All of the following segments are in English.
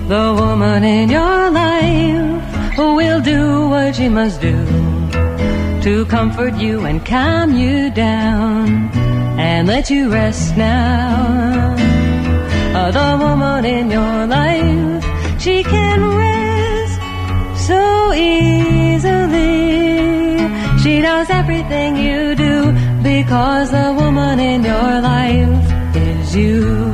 The woman in your life will do what she must do to comfort you and calm you down and let you rest now. The woman in your life, she can rest so easily. She knows everything you do because the woman in your life is you.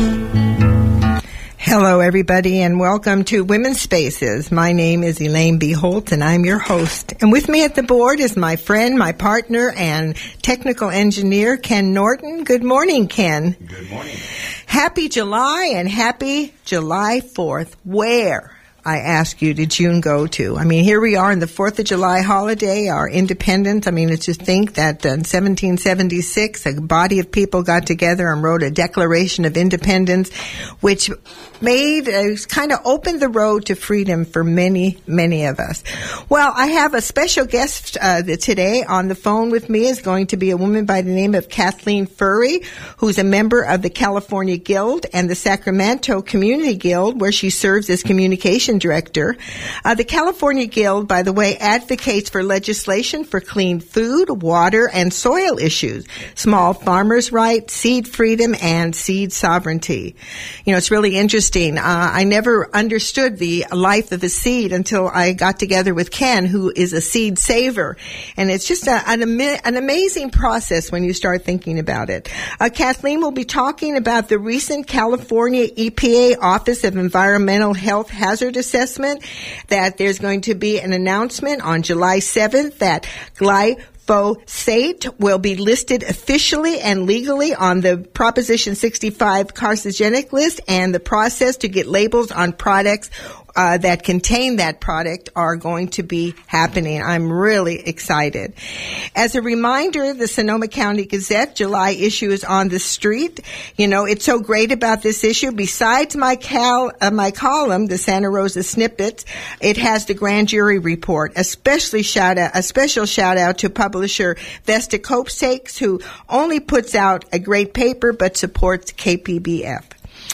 Hello, everybody, and welcome to Women's Spaces. My name is Elaine B. Holt, and I'm your host. And with me at the board is my friend, my partner, and technical engineer, Ken Norton. Good morning, Ken. Good morning. Happy July and happy July 4th. Where, I ask you, did June go to? I mean, here we are in the 4th of July holiday, our independence. I mean, it's just think that in 1776, a body of people got together and wrote a Declaration of Independence, which kind of opened the road to freedom for many, many of us. Well, I have a special guest today. On the phone with me is going to be a woman by the name of Kathleen Furry, who's a member of the California Guild and the Sacramento Community Guild, where she serves as communication director. The California Guild, by the way, advocates for legislation for clean food, water, and soil issues, small farmers' rights, seed freedom, and seed sovereignty. You know, it's really interesting. I never understood the life of a seed until I got together with Ken, who is a seed saver. And it's just an amazing process when you start thinking about it. Kathleen will be talking about the recent California EPA Office of Environmental Health Hazard Assessment, that there's going to be an announcement on July 7th that glyphosate will be listed officially and legally on the Proposition 65 carcinogenic list, and the process to get labels on products that contain that product are going to be happening. I'm really excited. As a reminder, the Sonoma County Gazette July issue is on the street. You know, it's so great about this issue. Besides my column, the Santa Rosa Snippets, it has the grand jury report. A special shout out to publisher Vesta Copestakes, who only puts out a great paper but supports KPBF.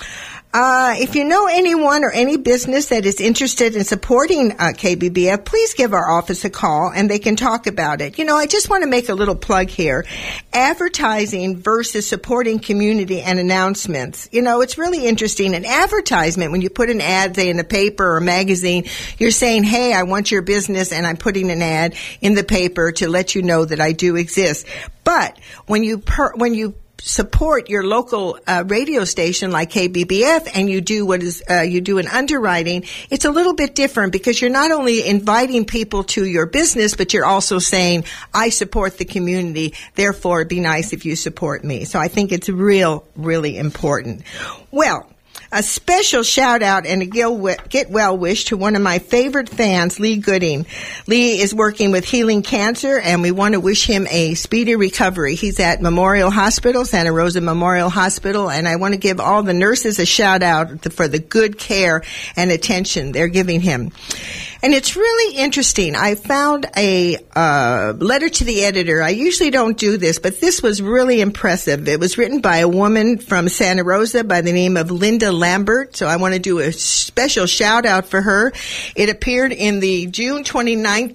If you know anyone or any business that is interested in supporting KBBF, please give our office a call and they can talk about it. You know, I just want to make a little plug here. Advertising versus supporting community and announcements. You know, it's really interesting. An advertisement, when you put an ad, say, in the paper or magazine, you're saying, hey, I want your business, and I'm putting an ad in the paper to let you know that I do exist. But when you support your local radio station like KBBF, and you do an underwriting, it's a little bit different, because you're not only inviting people to your business, but you're also saying, I support the community, therefore it'd be nice if you support me. So I think it's really important. Well, a special shout out and a get well wish to one of my favorite fans, Lee Gooding. Lee is working with Healing Cancer, and we want to wish him a speedy recovery. He's at Memorial Hospital, Santa Rosa Memorial Hospital, and I want to give all the nurses a shout out for the good care and attention they're giving him. And it's really interesting. I found a letter to the editor. I usually don't do this, but this was really impressive. It was written by a woman from Santa Rosa by the name of Linda Lambert, so I want to do a special shout out for her. It appeared in the June 29,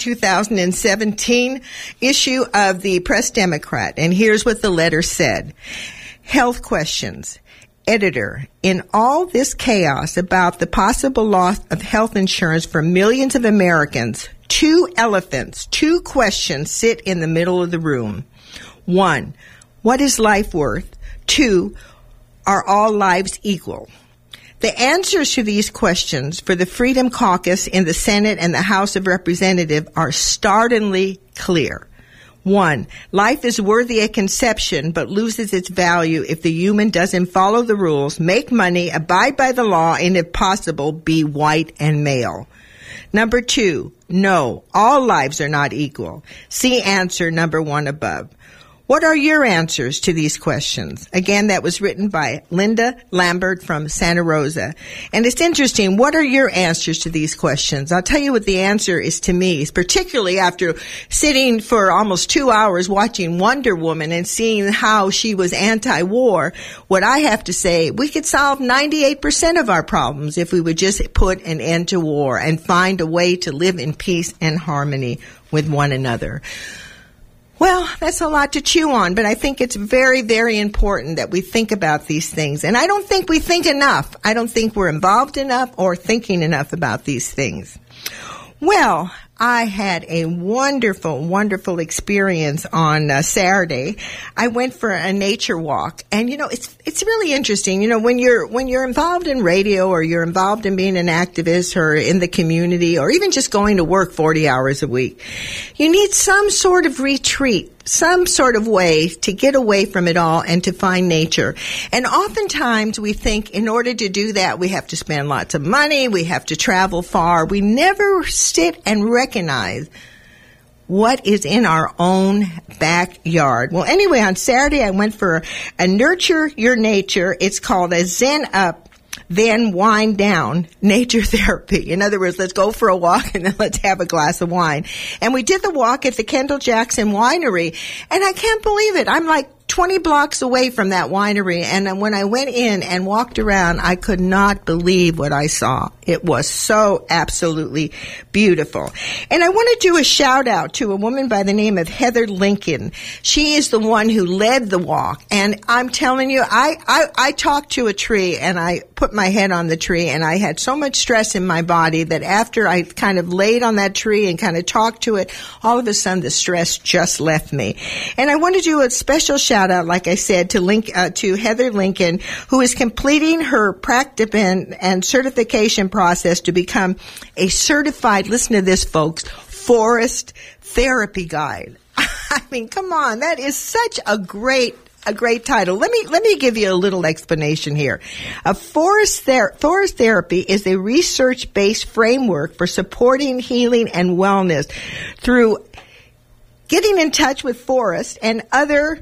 2017 issue of the Press Democrat, and here's what the letter said. Health questions. Editor, in all this chaos about the possible loss of health insurance for millions of Americans, two questions sit in the middle of the room. 1, what is life worth? 2, are all lives equal? The answers to these questions for the Freedom Caucus in the Senate and the House of Representatives are startlingly clear. 1, life is worthy at conception but loses its value if the human doesn't follow the rules, make money, abide by the law, and if possible, be white and male. Number 2, no, all lives are not equal. See answer number 1 above. What are your answers to these questions? Again, that was written by Linda Lambert from Santa Rosa. And it's interesting. What are your answers to these questions? I'll tell you what the answer is to me, particularly after sitting for almost 2 hours watching Wonder Woman and seeing how she was anti-war. What I have to say, we could solve 98% of our problems if we would just put an end to war and find a way to live in peace and harmony with one another. Well, that's a lot to chew on, but I think it's very, very important that we think about these things. And I don't think we think enough. I don't think we're involved enough or thinking enough about these things. Well, I had a wonderful, wonderful experience on Saturday. I went for a nature walk, and it's really interesting. When you're involved in radio, or you're involved in being an activist, or in the community, or even just going to work 40 hours a week, you need some sort of retreat, some sort of way to get away from it all and to find nature. And oftentimes we think in order to do that, we have to spend lots of money, we have to travel far. We never sit and recognize what is in our own backyard. Well, anyway, on Saturday I went for a Nurture Your Nature. It's called a Zen Up, Then Wind Down nature therapy. In other words, let's go for a walk and then let's have a glass of wine. And we did the walk at the Kendall Jackson Winery, and I can't believe it. I'm like 20 blocks away from that winery, and when I went in and walked around, I could not believe what I saw. It was so absolutely beautiful. And I want to do a shout out to a woman by the name of Heather Lincoln. She is the one who led the walk, and I'm telling you, I talked to a tree, and I put my head on the tree, and I had so much stress in my body that after I kind of laid on that tree and kind of talked to it, all of a sudden the stress just left me. And I want to do a special shout out, like I said, to Heather Lincoln, who is completing her practice and certification process to become a certified, listen to this, folks, forest therapy guide. I mean, come on, that is such a great title. Let me give you a little explanation here. Forest therapy is a research-based framework for supporting healing and wellness through getting in touch with forests and other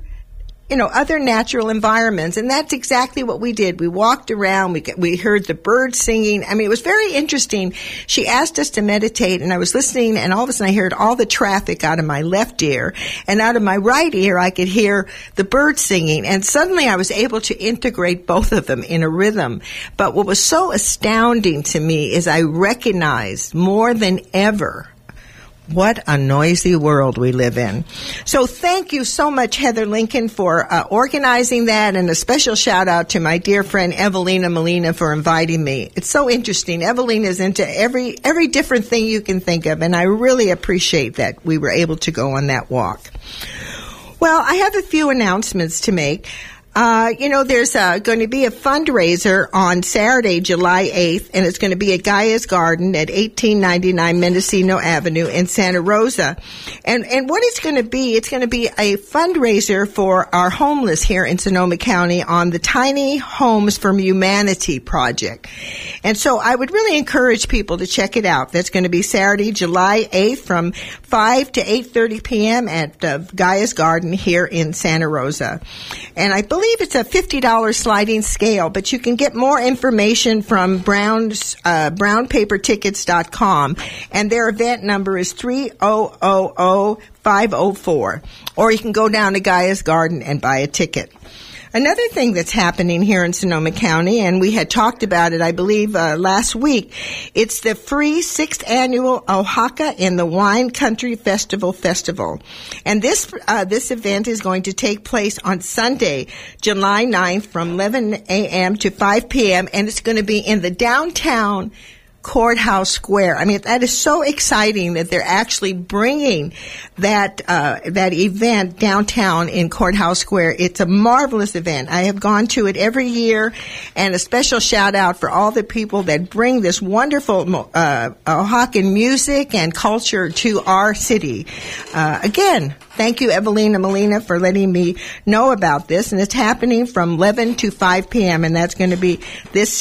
natural environments. And that's exactly what we did. We walked around. We heard the birds singing. I mean, it was very interesting. She asked us to meditate, and I was listening, and all of a sudden I heard all the traffic out of my left ear, and out of my right ear I could hear the birds singing. And suddenly I was able to integrate both of them in a rhythm. But what was so astounding to me is I recognized more than ever what a noisy world we live in. So thank you so much, Heather Lincoln, for organizing that, and a special shout out to my dear friend Evelina Molina for inviting me. It's so interesting. Evelina is into every different thing you can think of, and I really appreciate that we were able to go on that walk. Well, I have a few announcements to make. There's going to be a fundraiser on Saturday, July 8th, and it's going to be at Gaia's Garden at 1899 Mendocino Avenue in Santa Rosa. And what it's going to be a fundraiser for our homeless here in Sonoma County on the Tiny Homes for Humanity project. And so I would really encourage people to check it out. That's going to be Saturday, July 8th from 5 to 8:30 p.m. at Gaia's Garden here in Santa Rosa. And I believe it's a $50 sliding scale, but you can get more information from brownpapertickets.com, and their event number is 3000504. Or you can go down to Gaia's Garden and buy a ticket. Another thing that's happening here in Sonoma County, and we had talked about it, I believe, last week, it's the free 6th annual Oaxaca in the Wine Country Festival. And this event is going to take place on Sunday, July 9th from 11 a.m. to 5 p.m., and it's going to be in the downtown Courthouse Square. I mean, that is so exciting that they're actually bringing that event downtown in Courthouse Square. It's a marvelous event. I have gone to it every year, and a special shout out for all the people that bring this wonderful Oaxacan music and culture to our city. Again, thank you, Evelina Molina, for letting me know about this, and it's happening from 11 to 5 p.m., and that's going to be this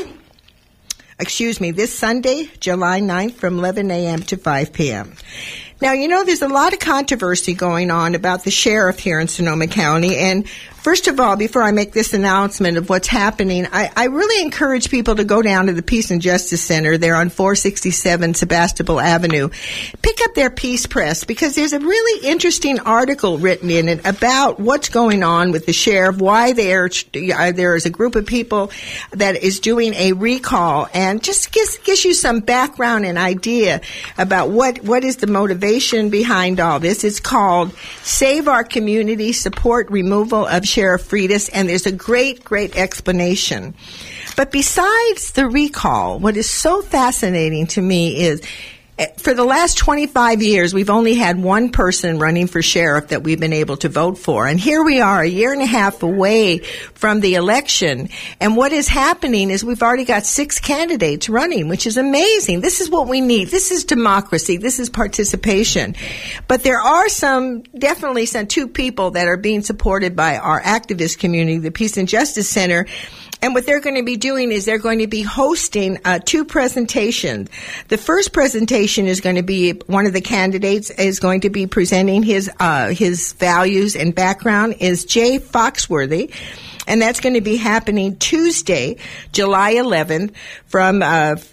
Sunday, July 9th from 11 a.m. to 5 p.m. Now, there's a lot of controversy going on about the sheriff here in Sonoma County. And first of all, before I make this announcement of what's happening, I really encourage people to go down to the Peace and Justice Center. They're on 467 Sebastopol Avenue. Pick up their Peace Press, because there's a really interesting article written in it about what's going on with the sheriff, why there is a group of people that is doing a recall, and just gives you some background and idea about what is the motivation behind all this. It's called Save Our Community, Support Removal of Sheriff Freitas, and there's a great explanation. But besides the recall, what is so fascinating to me is, for the last 25 years, we've only had one person running for sheriff that we've been able to vote for. And here we are, a year and a half away from the election. And what is happening is we've already got 6 candidates running, which is amazing. This is what we need. This is democracy. This is participation. But there are definitely some 2 people that are being supported by our activist community, the Peace and Justice Center. And what they're going to be doing is they're going to be hosting 2 presentations. The first presentation is going to be, one of the candidates is going to be presenting his values and background, is Jay Foxworthy. And that's going to be happening Tuesday, July 11th from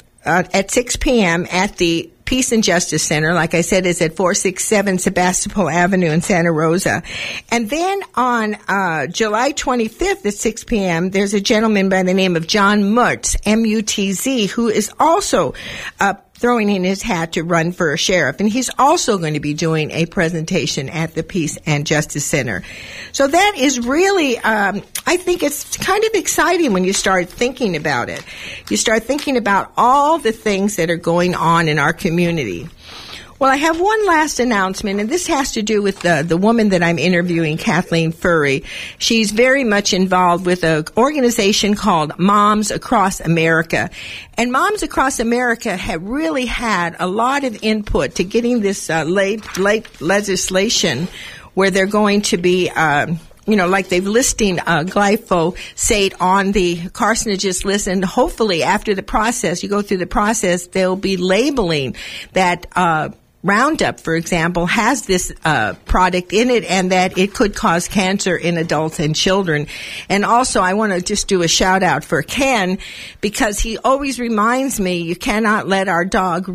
at 6 p.m. at the Peace and Justice Center. Like I said, is at 467 Sebastopol Avenue in Santa Rosa. And then on July 25th at 6 p.m., there's a gentleman by the name of John Mutz, M-U-T-Z, who is also throwing in his hat to run for a sheriff. And he's also going to be doing a presentation at the Peace and Justice Center. So that is really, I think it's kind of exciting when you start thinking about it. You start thinking about all the things that are going on in our community. Well, I have one last announcement, and this has to do with the woman that I'm interviewing, Kathleen Furry. She's very much involved with an organization called Moms Across America. And Moms Across America have really had a lot of input to getting this late legislation where they're going to be like they've listing glyphosate on the carcinogens list, and hopefully after the process, you go through the process, they'll be labeling that Roundup, for example, has this product in it, and that it could cause cancer in adults and children. And also, I want to just do a shout out for Ken, because he always reminds me, you cannot let our dog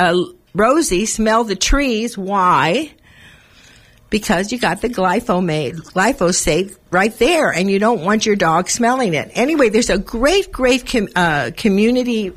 Rosie smell the trees. Why? Because you got the glyphosate right there, and you don't want your dog smelling it. Anyway, there's a great community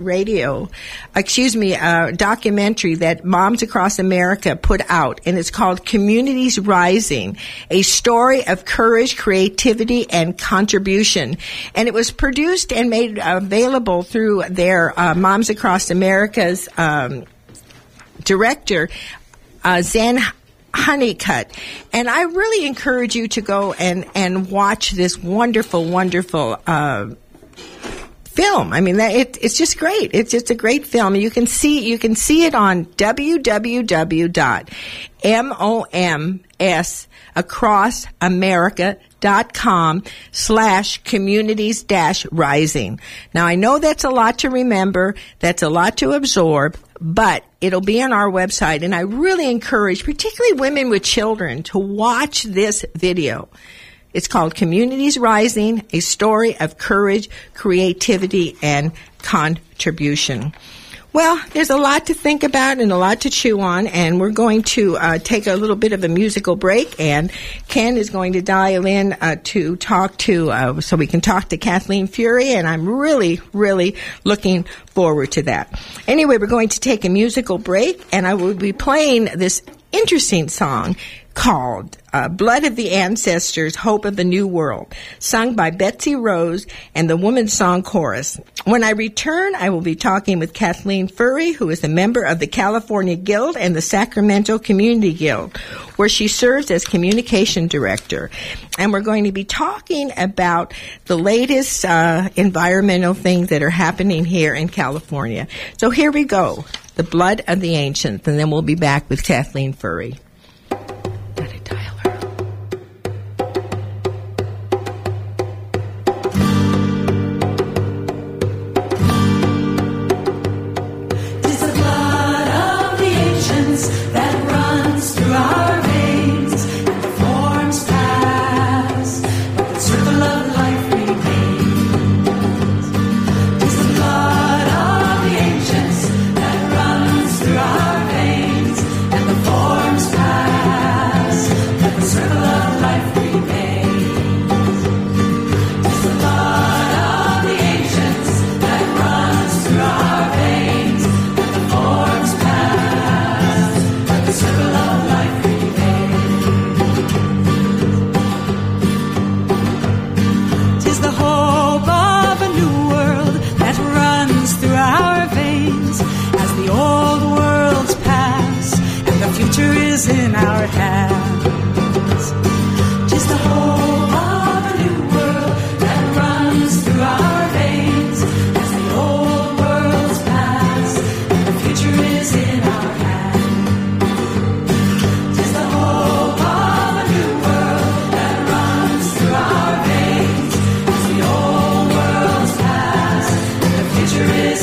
documentary that Moms Across America put out, and it's called Communities Rising, a story of courage, creativity, and contribution. And it was produced and made available through their Moms Across America's director, Zen Honeycutt. And I really encourage you to go and watch this wonderful film. I mean, it's just great. It's just a great film. You can see it on www.momsacrossamerica.com/communities-rising. Now, I know that's a lot to remember. That's a lot to absorb, but it'll be on our website. And I really encourage, particularly women with children, to watch this video. It's called Communities Rising, a story of courage, creativity, and contribution. Well, there's a lot to think about and a lot to chew on, and we're going to take a little bit of a musical break, and Ken is going to dial in to talk to, so we can talk to Kathleen Furry, and I'm really, really looking forward to that. Anyway, we're going to take a musical break, and I will be playing this interesting song called Blood of the Ancestors, Hope of the New World, sung by Betsy Rose and the Women's Song Chorus. When I return, I will be talking with Kathleen Furry, who is a member of the California Guild and the Sacramento Community Guild, where she serves as communication director. And we're going to be talking about the latest environmental things that are happening here in California. So here we go, The Blood of the Ancients, and then we'll be back with Kathleen Furry. That runs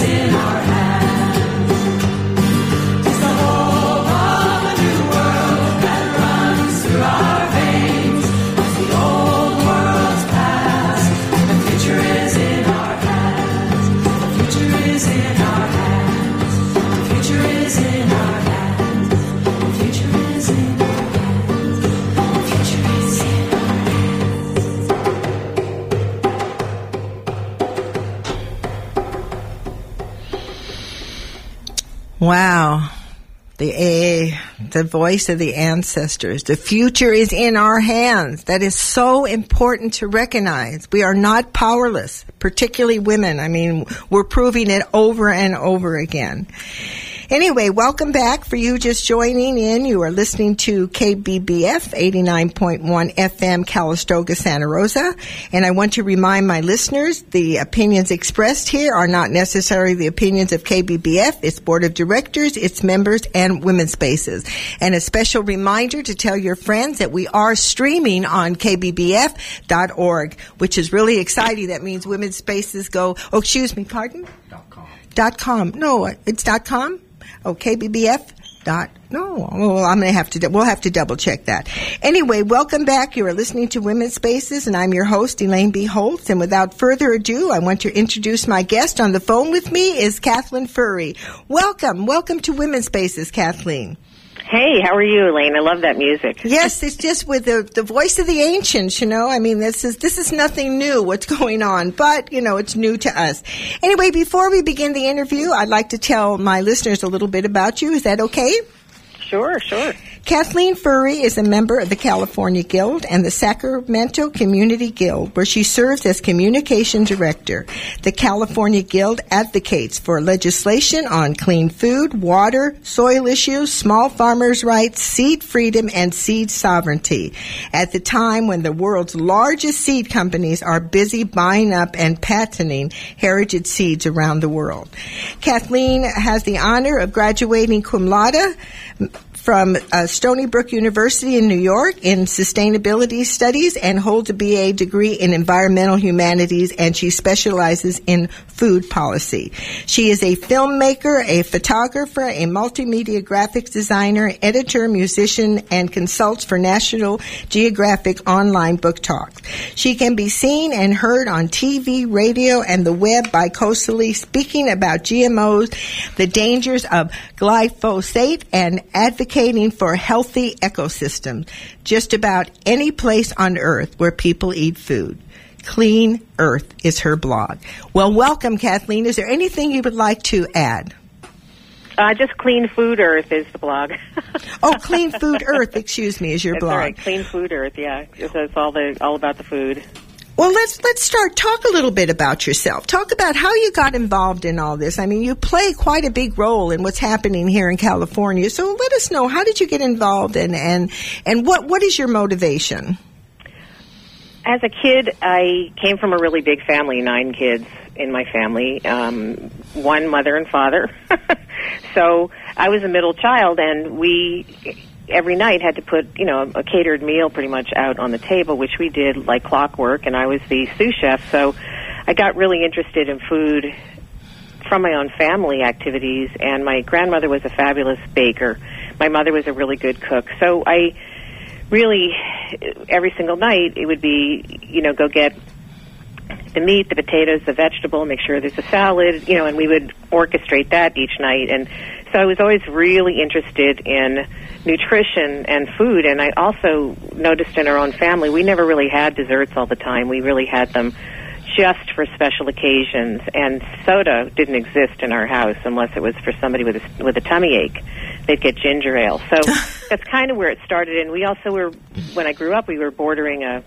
in our hands. It's the hope of a new world that runs through our veins. As the old worlds pass, the future is in our hands. The future is in our hands. The future is in our hands. The future is in our hands. The future is in our Wow. The voice of the ancestors. The future is in our hands. That is so important to recognize. We are not powerless, particularly women. I mean, we're proving it over and over again. Anyway, welcome back. For you just joining in, you are listening to KBBF 89.1 FM Calistoga, Santa Rosa. And I want to remind my listeners, the opinions expressed here are not necessarily the opinions of KBBF, its board of directors, its members, and Women's Spaces. And a special reminder to tell your friends that we are streaming on KBBF.org, which is really exciting. That means Women's Spaces go, pardon? .com. No, it's .com? Oh, KBBF. No, well, we'll have to double check that. Anyway, welcome back. You are listening to Women's Spaces, and I'm your host, Elaine B. Holtz. And without further ado, I want to introduce my guest. On the phone with me is Kathleen Furry. Welcome to Women's Spaces, Kathleen. Hey, how are you, Elaine? I love that music. Yes, it's just with the voice of the ancients, you know. I mean, this is nothing new, what's going on, but, you know, it's new to us. Anyway, before we begin the interview, I'd like to tell my listeners a little bit about you. Is that okay? Sure. Kathleen Furry is a member of the California Guild and the Sacramento Community Guild, where she serves as communication director. The California Guild advocates for legislation on clean food, water, soil issues, small farmers' rights, seed freedom, and seed sovereignty. At the time when the world's largest seed companies are busy buying up and patenting heritage seeds around the world. Kathleen has the honor of graduating cum laude from Stony Brook University in New York in sustainability studies and holds a BA degree in environmental humanities, and she specializes in food policy. She is a filmmaker, a photographer, a multimedia graphics designer, editor, musician, and consults for National Geographic online book talks. She can be seen and heard on TV, radio, and the web bicoastally, speaking about GMOs, the dangers of glyphosate, and advocating for healthy ecosystems just about any place on earth where people eat food. Clean Earth is her blog. Well, welcome, Kathleen. Is there anything you would like to add? Just Clean Food Earth is the blog. Oh, Clean Food Earth, excuse me, is your That's blog. All right, Clean Food Earth, yeah. It's all about the food. Well, let's start. Talk a little bit about yourself. Talk about how you got involved in all this. I mean, you play quite a big role in what's happening here in California. So let us know, how did you get involved, and what is your motivation? As a kid, I came from a really big family, 9 kids in my family, one mother and father. So I was a middle child, and we every night had to put, a catered meal pretty much out on the table, which we did like clockwork, and I was the sous chef. So I got really interested in food from my own family activities, and my grandmother was a fabulous baker. My mother was a really good cook. So I really, every single night, it would be, go get the meat, the potatoes, the vegetable, make sure there's a salad, and we would orchestrate that each night. And so I was always really interested in nutrition and food. And I also noticed in our own family, we never really had desserts all the time. We really had them just for special occasions. And soda didn't exist in our house unless it was for somebody with a tummy ache. They'd get ginger ale. So that's kind of where it started. And we also were, when I grew up, we were bordering a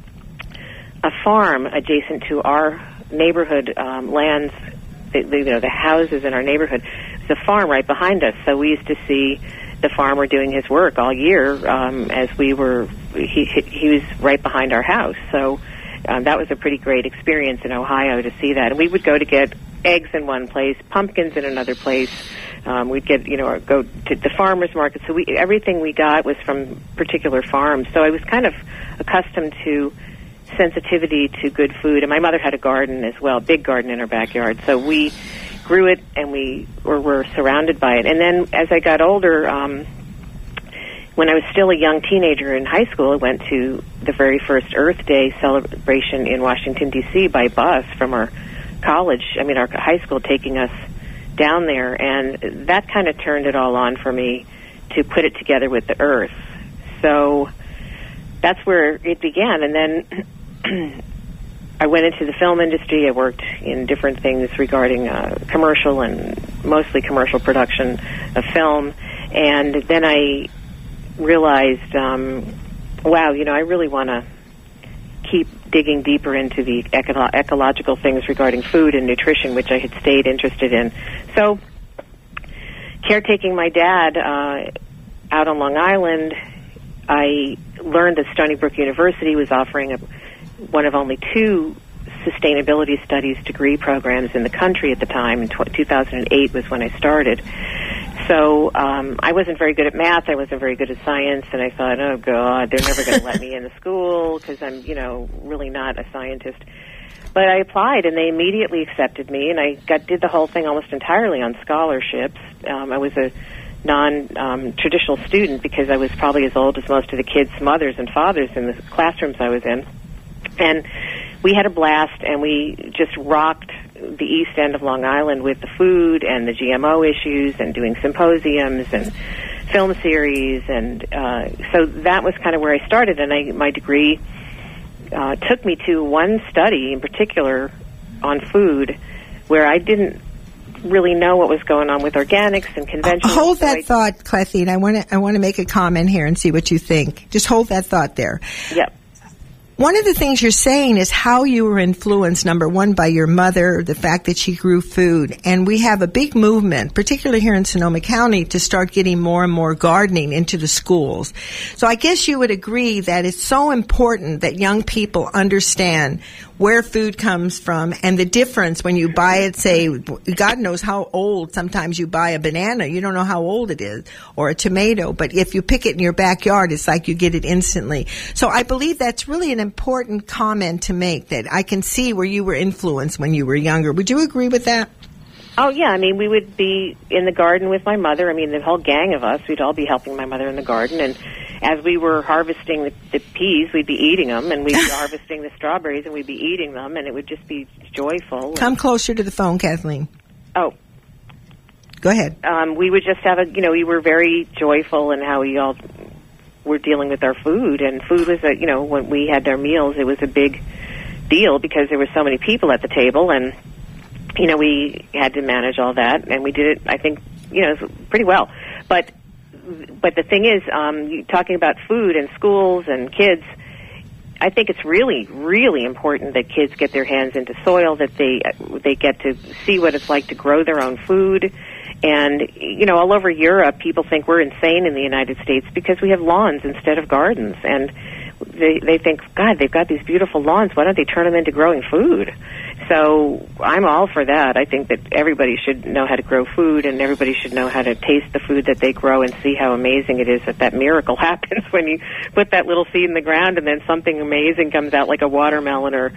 farm adjacent to our neighborhood lands, the houses in our neighborhood. There's a farm right behind us, so we used to see the farmer doing his work all year as we were. He was right behind our house, so that was a pretty great experience in Ohio to see that. And we would go to get eggs in one place, pumpkins in another place. We'd get, go to the farmers market. So everything we got was from particular farms. So I was kind of accustomed to sensitivity to good food. And my mother had a garden as well, big garden in her backyard. So we grew it, and we were surrounded by it. And then as I got older, when I was still a young teenager in high school, I went to the very first Earth Day celebration in Washington, D.C. by bus from our college, our high school, taking us down there. And that kind of turned it all on for me to put it together with the Earth. So that's where it began. And then I went into the film industry. I worked in different things regarding commercial and mostly commercial production of film. And then I realized, wow, I really want to keep digging deeper into the ecological things regarding food and nutrition, which I had stayed interested in. So caretaking my dad out on Long Island, I learned that Stony Brook University was offering one of only 2 sustainability studies degree programs in the country at the time. In 2008 was when I started. So I wasn't very good at math. I wasn't very good at science. And I thought, oh, God, they're never going to let me into school because I'm, really not a scientist. But I applied, and they immediately accepted me, and I did the whole thing almost entirely on scholarships. I was a non-traditional student because I was probably as old as most of the kids' mothers and fathers in the classrooms I was in. And we had a blast, and we just rocked the east end of Long Island with the food and the GMO issues and doing symposiums and film series. And so that was kind of where I started. And my degree took me to one study in particular on food where I didn't really know what was going on with organics and conventional. Hold that thought, Kathleen. I want to make a comment here and see what you think. Just hold that thought there. Yep. One of the things you're saying is how you were influenced, number one, by your mother, the fact that she grew food. And we have a big movement, particularly here in Sonoma County, to start getting more and more gardening into the schools. So I guess you would agree that it's so important that young people understand where food comes from and the difference when you buy it, say, God knows how old sometimes you buy a banana. You don't know how old it is, or a tomato. But if you pick it in your backyard, it's like you get it instantly. So I believe that's really an important comment to make, that I can see where you were influenced when you were younger. Would you agree with that? Oh, yeah. We would be in the garden with my mother. The whole gang of us, we'd all be helping my mother in the garden. And as we were harvesting the peas, we'd be eating them, and we'd be harvesting the strawberries, and we'd be eating them, and it would just be joyful. Come closer to the phone, Kathleen. Oh. Go ahead. We would just have we were very joyful in how we all were dealing with our food. And food was when we had our meals, it was a big deal because there were so many people at the table, and we had to manage all that, and we did it, I think, pretty well. But the thing is, talking about food and schools and kids, I think it's really, really important that kids get their hands into soil, that they get to see what it's like to grow their own food. And, all over Europe, people think we're insane in the United States because we have lawns instead of gardens. And they think, God, they've got these beautiful lawns. Why don't they turn them into growing food? So I'm all for that. I think that everybody should know how to grow food, and everybody should know how to taste the food that they grow and see how amazing it is that miracle happens when you put that little seed in the ground and then something amazing comes out, like a watermelon or,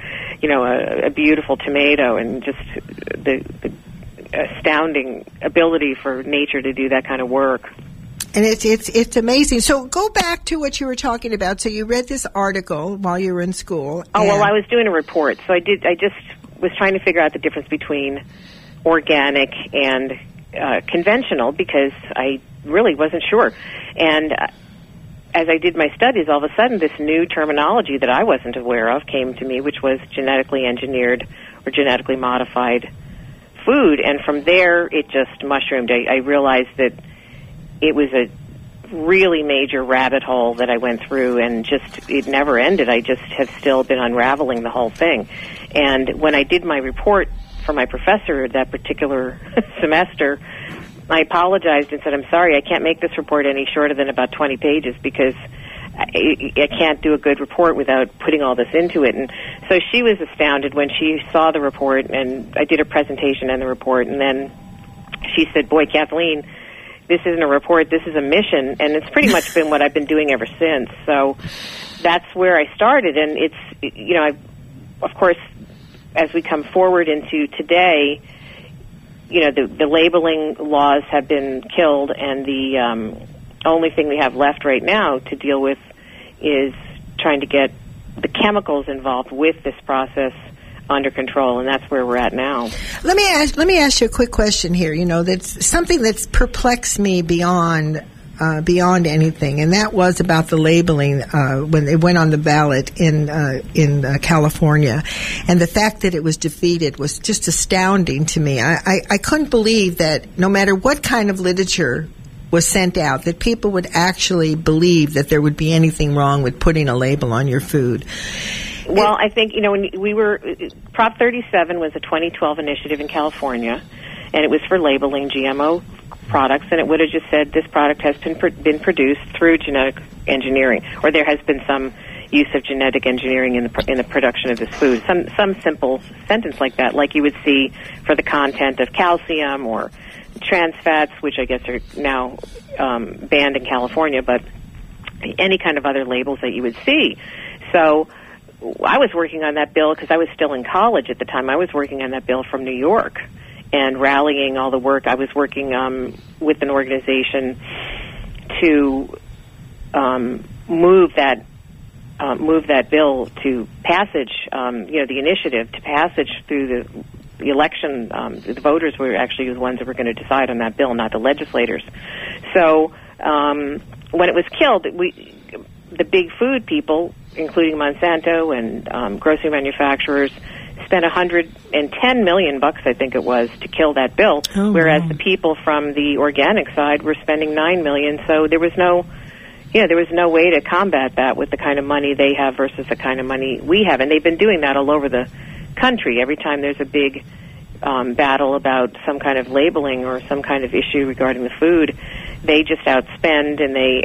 a beautiful tomato, and just the astounding ability for nature to do that kind of work. And it's amazing. So go back to what you were talking about. So you read this article while you were in school. Oh, well, I was doing a report. So I just was trying to figure out the difference between organic and conventional, because I really wasn't sure. And as I did my studies, all of a sudden this new terminology that I wasn't aware of came to me, which was genetically engineered or genetically modified food. And from there, it just mushroomed. I realized that it was a really major rabbit hole that I went through, and just it never ended. I just have still been unraveling the whole thing. And when I did my report for my professor that particular semester, I apologized and said, I'm sorry, I can't make this report any shorter than about 20 pages because I can't do a good report without putting all this into it. And so she was astounded when she saw the report, and I did a presentation and the report, and then she said, boy, Kathleen, this isn't a report, this is a mission, and it's pretty much been what I've been doing ever since. So that's where I started, and it's, of course, as we come forward into today, the labeling laws have been killed, and the only thing we have left right now to deal with is trying to get the chemicals involved with this process under control, and that's where we're at now. Let me ask you a quick question here. That's something that's perplexed me beyond anything, and that was about the labeling when it went on the ballot in California, and the fact that it was defeated was just astounding to me. I couldn't believe that no matter what kind of literature was sent out, that people would actually believe that there would be anything wrong with putting a label on your food. Well, I think, when we were, Prop 37 was a 2012 initiative in California, and it was for labeling GMO products, and it would have just said this product has been produced through genetic engineering, or there has been some use of genetic engineering in the production of this food. Some simple sentence like that, like you would see for the content of calcium or trans fats, which I guess are now banned in California, but any kind of other labels that you would see. So I was working on that bill because I was still in college at the time. I was working on that bill from New York and rallying all the work. I was working with an organization to move that bill to passage, the initiative to passage through the election. The voters were actually the ones that were going to decide on that bill, not the legislators. So when it was killed, the big food people, including Monsanto and grocery manufacturers, spent $110 million, I think it was, to kill that bill. Oh, whereas the people from the organic side were spending $9 million. So there was no way to combat that with the kind of money they have versus the kind of money we have. And they've been doing that all over the country. Every time there's a big battle about some kind of labeling or some kind of issue regarding the food, they just outspend and they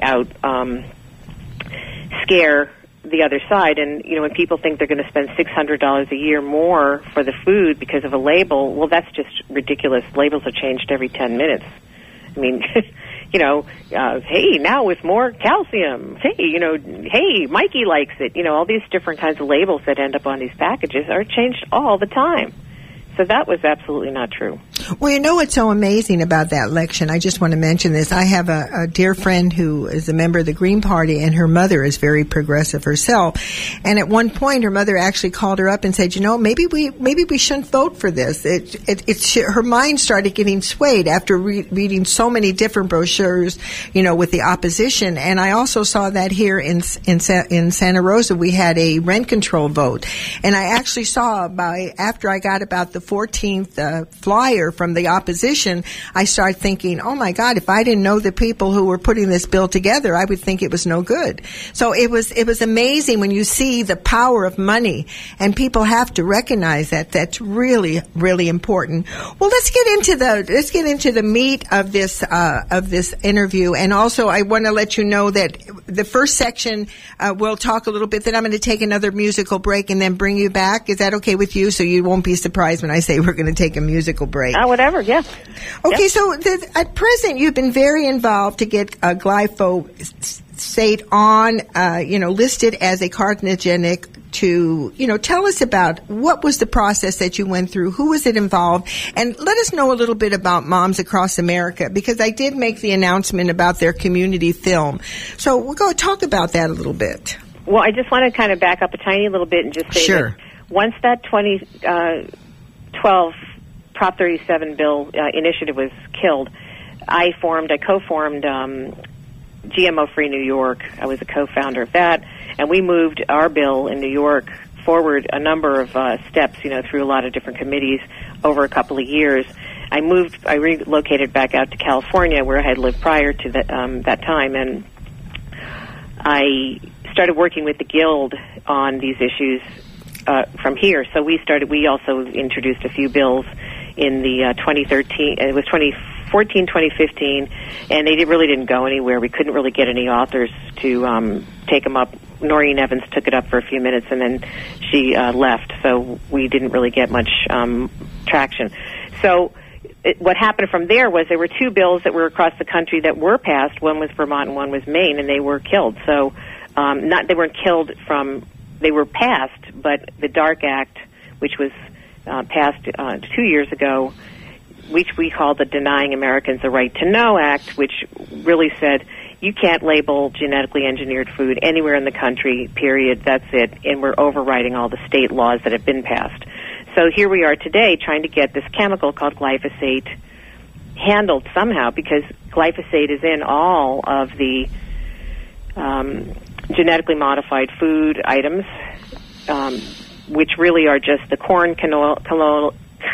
scare the other side. And when people think they're going to spend $600 a year more for the food because of a label, well, that's just ridiculous. Labels are changed every 10 minutes. I mean, hey, now with more calcium. Hey, hey, Mikey likes it. All these different kinds of labels that end up on these packages are changed all the time. So that was absolutely not true. Well, what's so amazing about that election? I just want to mention this. I have a dear friend who is a member of the Green Party, and her mother is very progressive herself. And at one point, her mother actually called her up and said, maybe we shouldn't vote for this. Her mind started getting swayed after reading so many different brochures, with the opposition. And I also saw that here in Santa Rosa, we had a rent control vote. And I actually saw after I got about the 14th flyer from the opposition, I started thinking, oh my God, if I didn't know the people who were putting this bill together, I would think it was no good. So it was amazing when you see the power of money, and people have to recognize that. That's really, really important. Well, let's get into the meat of this interview. And also, I want to let you know that the first section, we'll talk a little bit, then I'm going to take another musical break and then bring you back. Is that okay with you? So you won't be surprised when I say we're going to take a musical break. Whatever, yeah. Okay, yep. So at present, you've been very involved to get glyphosate on, listed as a carcinogenic. Tell us about what was the process that you went through, who was it involved, and let us know a little bit about Moms Across America, because I did make the announcement about their community film. So we'll go talk about that a little bit. Well, I just want to kind of back up a tiny little bit and just say that once that 2012 Prop 37 bill initiative was killed, I co-formed GMO Free New York. I was a co-founder of that, and we moved our bill in New York forward a number of steps, through a lot of different committees over a couple of years. I relocated back out to California, where I had lived prior to that time, and I started working with the Guild on these issues from here. So we also introduced a few bills in the 2013, it was 2014, 2015, and they really didn't go anywhere. We couldn't really get any authors to take them up. Noreen Evans took it up for a few minutes, and then she left, so we didn't really get much traction. So what happened from there was there were two bills that were across the country that were passed. One was Vermont and one was Maine, and they were killed. So they weren't killed they were passed, but the DARK Act, which was passed 2 years ago, which we call the Denying Americans the Right to Know Act, which really said you can't label genetically engineered food anywhere in the country, period, that's it, and we're overriding all the state laws that have been passed. So here we are today trying to get this chemical called glyphosate handled somehow, because glyphosate is in all of the genetically modified food items, which really are just the corn, canola,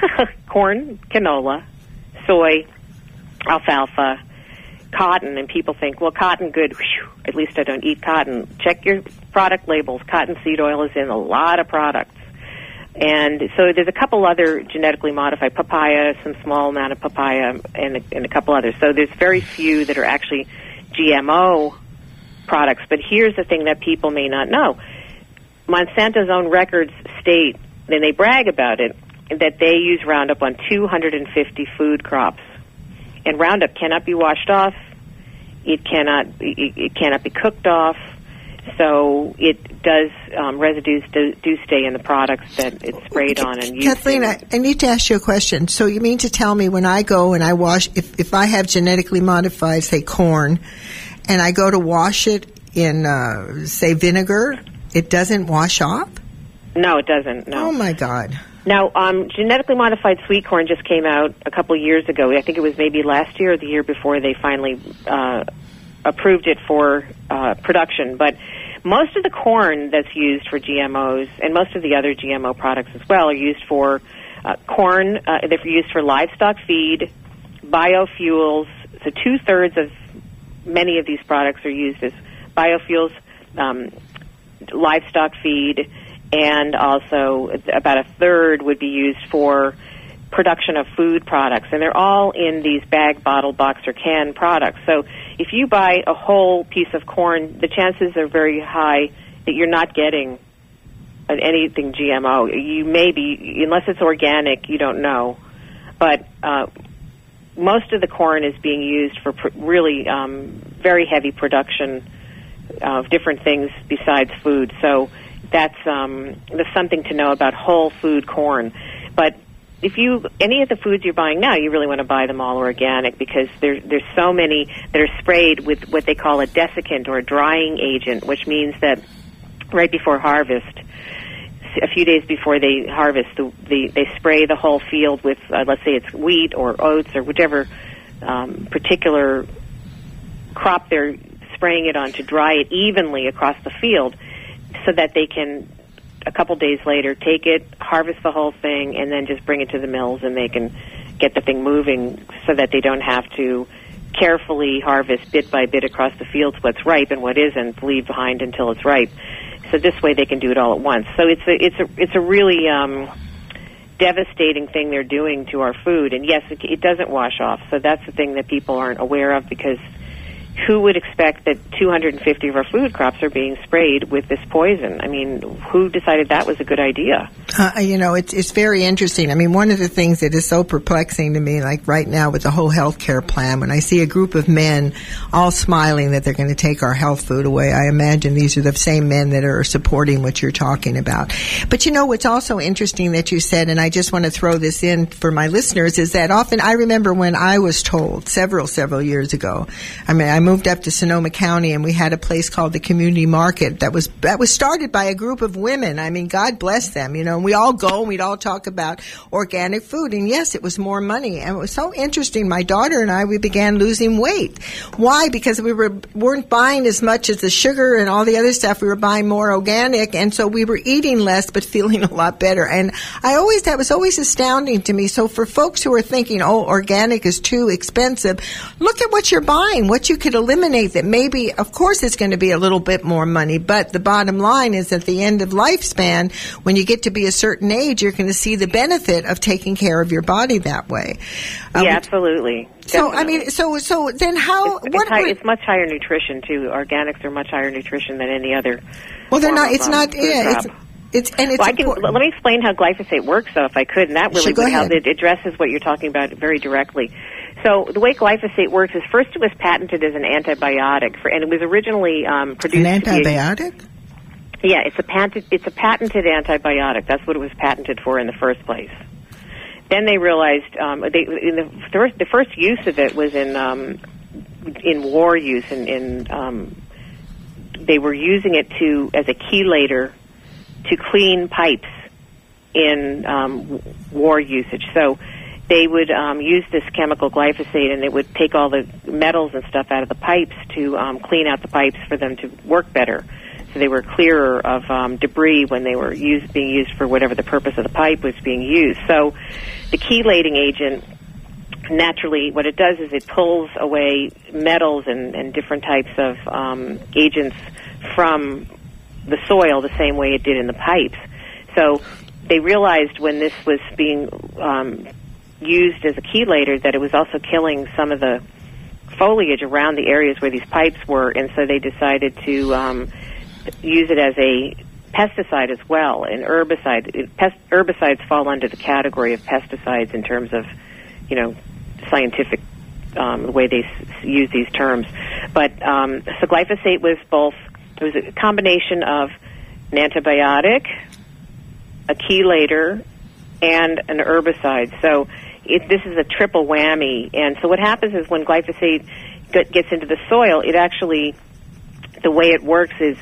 soy, alfalfa, cotton. And people think, well, cotton, good. Whew, at least I don't eat cotton. Check your product labels. Cottonseed oil is in a lot of products. And so there's a couple other genetically modified, papaya, some small amount of papaya, and a couple others. So there's very few that are actually GMO products. But here's the thing that people may not know. Monsanto's own records state, and they brag about it, that they use Roundup on 250 food crops. And Roundup cannot be washed off. It cannot be cooked off. So it does, residues do stay in the products that it's sprayed on and used. Kathleen, I need to ask you a question. So you mean to tell me when I go and I wash, if I have genetically modified, say, corn, and I go to wash it in, say, vinegar, it doesn't wash off? No, it doesn't, no. Oh, my God. Now, genetically modified sweet corn just came out a couple of years ago. I think it was maybe last year or the year before they finally approved it for production. But most of the corn that's used for GMOs, and most of the other GMO products as well, are used for corn. They're used for livestock feed, biofuels. So 2/3 of many of these products are used as biofuels, livestock feed, and also about 1/3 would be used for production of food products. And they're all in these bag, bottle, box, or can products. So if you buy a whole piece of corn, the chances are very high that you're not getting anything GMO. You may be, unless it's organic, you don't know. But most of the corn is being used for really very heavy production of different things besides food. So that's something to know about whole food corn. But if any of the foods you're buying now, you really want to buy them all organic, because there's so many that are sprayed with what they call a desiccant, or a drying agent, which means that right before harvest, a few days before they harvest, they spray the whole field with, let's say it's wheat or oats or whichever particular crop they're spraying it on, to dry it evenly across the field, so that they can, a couple days later, take it, harvest the whole thing, and then just bring it to the mills, and they can get the thing moving, so that they don't have to carefully harvest bit by bit across the fields what's ripe and what isn't, leave behind until it's ripe. So this way they can do it all at once. So it's a really devastating thing they're doing to our food. And yes, it doesn't wash off. So that's the thing that people aren't aware of, because who would expect that 250 of our food crops are being sprayed with this poison? I mean, who decided that was a good idea? It's very interesting. I mean, one of the things that is so perplexing to me, like right now with the whole health care plan, when I see a group of men all smiling that they're going to take our health food away, I imagine these are the same men that are supporting what you're talking about. But what's also interesting that you said, and I just want to throw this in for my listeners, is that often I remember when I was told several years ago, I moved up to Sonoma County, and we had a place called the Community Market that was started by a group of women. I mean, God bless them, and we all go and we'd all talk about organic food. And yes, it was more money. And it was so interesting. My daughter and I, we began losing weight. Why? Because we weren't buying as much as the sugar and all the other stuff. We were buying more organic, and so we were eating less but feeling a lot better. And that was always astounding to me. So for folks who are thinking, organic is too expensive, look at what you're buying, what you could eliminate. That maybe, of course, it's going to be a little bit more money, but the bottom line is at the end of lifespan, when you get to be a certain age, you're going to see the benefit of taking care of your body that way. Yeah, absolutely. So, definitely. So then how? It's much higher nutrition too. Organics are much higher nutrition than any other. Well, they're not. It's not. Yeah. Let me explain how glyphosate works, though, if I could, and that really would help. It addresses what you're talking about very directly. So the way glyphosate works is, first it was patented as an antibiotic, and it was originally produced. An antibiotic? Yeah, it's a patented antibiotic. That's what it was patented for in the first place. then they realized the first use of it was in war use, and they were using it as a chelator to clean pipes in war usage. So they would use this chemical glyphosate, and it would take all the metals and stuff out of the pipes to clean out the pipes for them to work better. So they were clearer of debris when they were being used for whatever the purpose of the pipe was being used. So the chelating agent, naturally, what it does is it pulls away metals and different types of agents from the soil the same way it did in the pipes. So they realized when this was being used as a chelator that it was also killing some of the foliage around the areas where these pipes were, and so they decided to use it as a pesticide as well, an herbicide. Herbicides fall under the category of pesticides in terms of, scientific the way they use these terms. But so glyphosate was it was a combination of an antibiotic, a chelator, and an herbicide. So this is a triple whammy. And so what happens is when glyphosate gets into the soil, it actually, the way it works is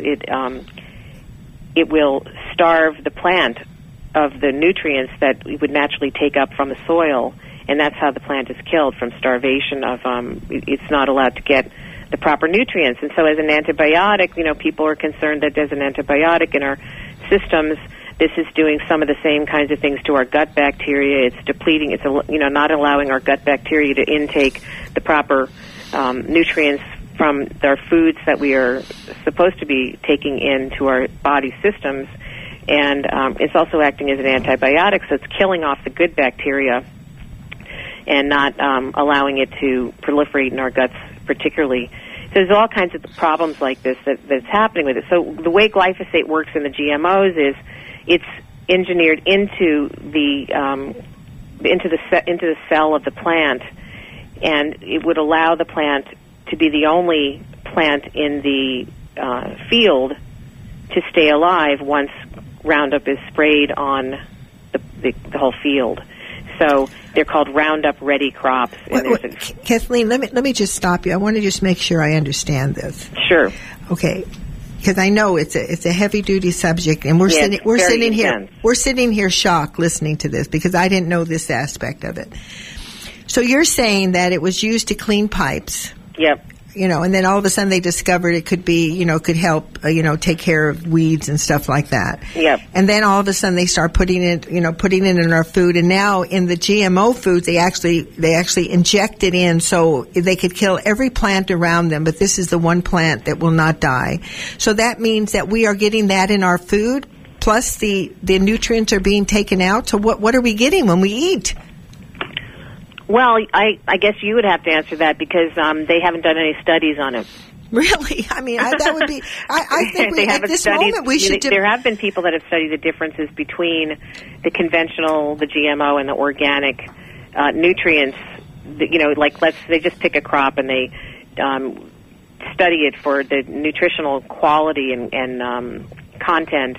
it will starve the plant of the nutrients that we would naturally take up from the soil, and that's how the plant is killed, from starvation of it's not allowed to get the proper nutrients. And so as an antibiotic, people are concerned that there's an antibiotic in our systems. This is doing some of the same kinds of things to our gut bacteria. It's depleting, it's not allowing our gut bacteria to intake the proper nutrients from our foods that we are supposed to be taking into our body systems. And it's also acting as an antibiotic, so it's killing off the good bacteria and not allowing it to proliferate in our guts particularly. So there's all kinds of problems like this that's happening with it. So the way glyphosate works in the GMOs is it's engineered into the cell of the plant, and it would allow the plant to be the only plant in the field to stay alive once Roundup is sprayed on the whole field. So they're called Roundup-ready crops. Kathleen, let me just stop you. I want to just make sure I understand this. Sure. Okay, because I know it's a heavy-duty subject, and we're sitting here shocked listening to this because I didn't know this aspect of it. So you're saying that it was used to clean pipes. Yep. And then all of a sudden they discovered it could be, could help, take care of weeds and stuff like that. Yep. And then all of a sudden they start putting it in our food. And now in the GMO foods, they actually inject it in so they could kill every plant around them. But this is the one plant that will not die. So that means that we are getting that in our food, plus the nutrients are being taken out. So what are we getting when we eat? Well, I guess you would have to answer that because they haven't done any studies on it. Really? I mean, that would be. I think at this moment we should. There have been people that have studied the differences between the conventional, the GMO, and the organic nutrients. They just pick a crop and they study it for the nutritional quality and content.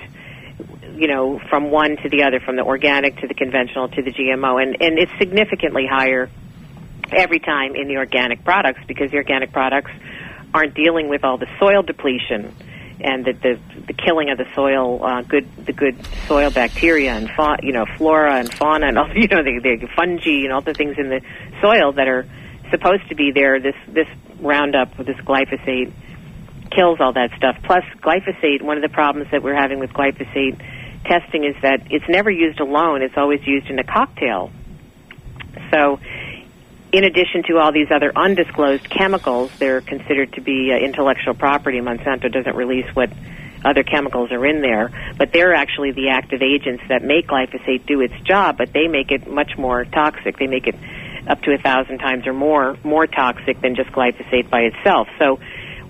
From one to the other, from the organic to the conventional to the GMO. And it's significantly higher every time in the organic products because the organic products aren't dealing with all the soil depletion and the killing of the soil, the good soil bacteria and flora and fauna and all, the fungi and all the things in the soil that are supposed to be there. This Roundup, this glyphosate, kills all that stuff. Plus, glyphosate, one of the problems that we're having with glyphosate testing is that it's never used alone. It's always used in a cocktail. So in addition to all these other undisclosed chemicals, they're considered to be intellectual property. Monsanto doesn't release what other chemicals are in there, but they're actually the active agents that make glyphosate do its job, but they make it much more toxic. They make it up to 1,000 times or more toxic than just glyphosate by itself. So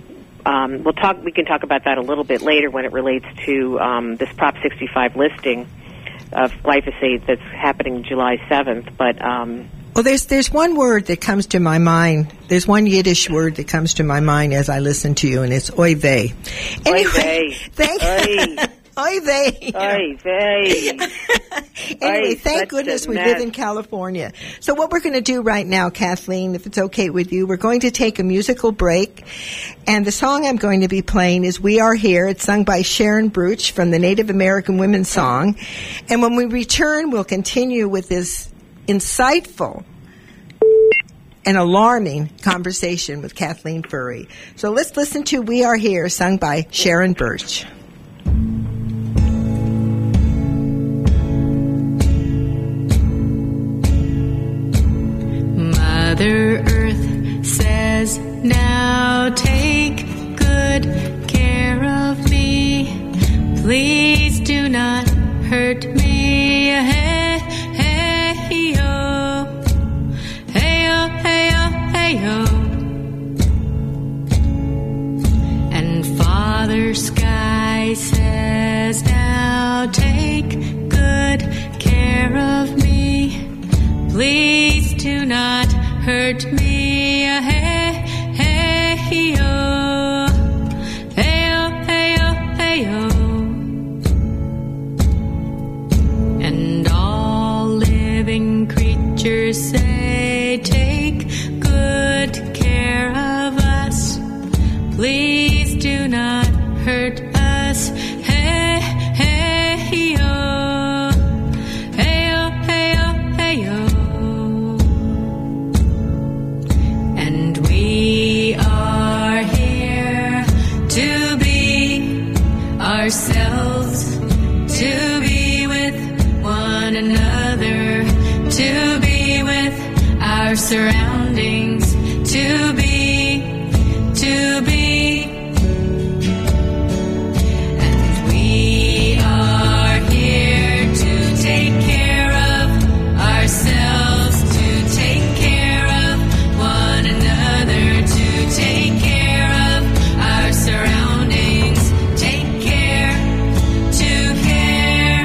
we can talk about that a little bit later when it relates to this Prop 65 listing of glyphosate that's happening July 7th. But well, there's one word that comes to my mind. There's one Yiddish word that comes to my mind as I listen to you, and it's oy vey. Anyway, oy vey. Oy vey. Oy vey. Anyway, thank goodness we live in California. So what we're going to do right now, Kathleen, if it's okay with you, we're going to take a musical break. And the song I'm going to be playing is We Are Here. It's sung by Sharon Bruch from the Native American Women's Song. And when we return, we'll continue with this insightful and alarming conversation with Kathleen Furry. So let's listen to We Are Here, sung by Sharon Bruch. Mother Earth says, now take good care of me. Please do not hurt me. Hey, hey, yo. Hey, yo, hey, yo, hey, yo. And Father Sky says, now take good care of me. Please do not hurt me, hey, hey, yo, hey, yo, hey, yo, hey, yo. And all living creatures say, take good care of us. Please do not hurt us, hey, hey, yo, hey, yo, hey, yo, hey, yo. We are here to be ourselves, to be with one another, to be with our surroundings, to be. And we are here to take care of ourselves, to take care of one another, to take care of our surroundings, take care, to care.